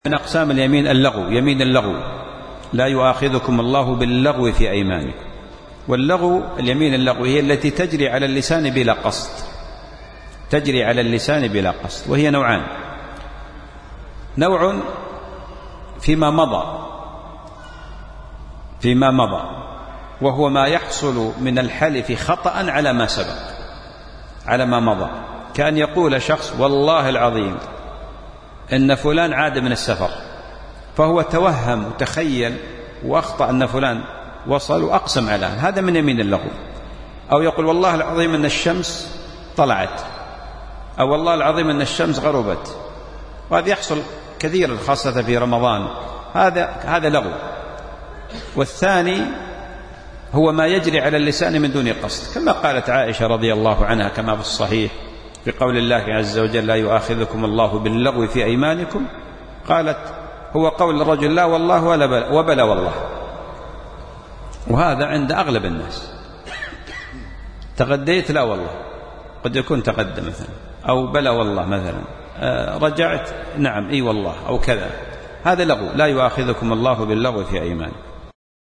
من أقسام اليمين اللغو، يمين اللغو، لا يؤاخذكم الله باللغو في أيمانكم. واللغو، اليمين اللغو، هي التي تجري على اللسان بلا قصد، تجري على اللسان بلا قصد، وهي نوعان: نوع فيما مضى وهو ما يحصل من الحلف خطأ على ما سبق، على ما مضى، كأن يقول شخص: والله العظيم إن فلان عاد من السفر، فهو توهم وتخيل وأخطأ أن فلان وصل وأقسم على هذا، من يمين اللغو. أو يقول: والله العظيم أن الشمس طلعت، أو والله العظيم أن الشمس غربت، وهذا يحصل كثيرا خاصة في رمضان، هذا لغو. والثاني هو ما يجري على اللسان من دون قصد، كما قالت عائشة رضي الله عنها كما في الصحيح في قول الله عز وجل: لا يؤاخذكم الله باللغو في أيمانكم، قالت: هو قول الرجل لا والله وبلا والله. وهذا عند أغلب الناس: تغديت لا والله، قد يكون تغدى مثلا، أو بلا والله مثلا، رجعت نعم إي والله، أو كذا. هذا لغو، لا يؤاخذكم الله باللغو في أيمانكم.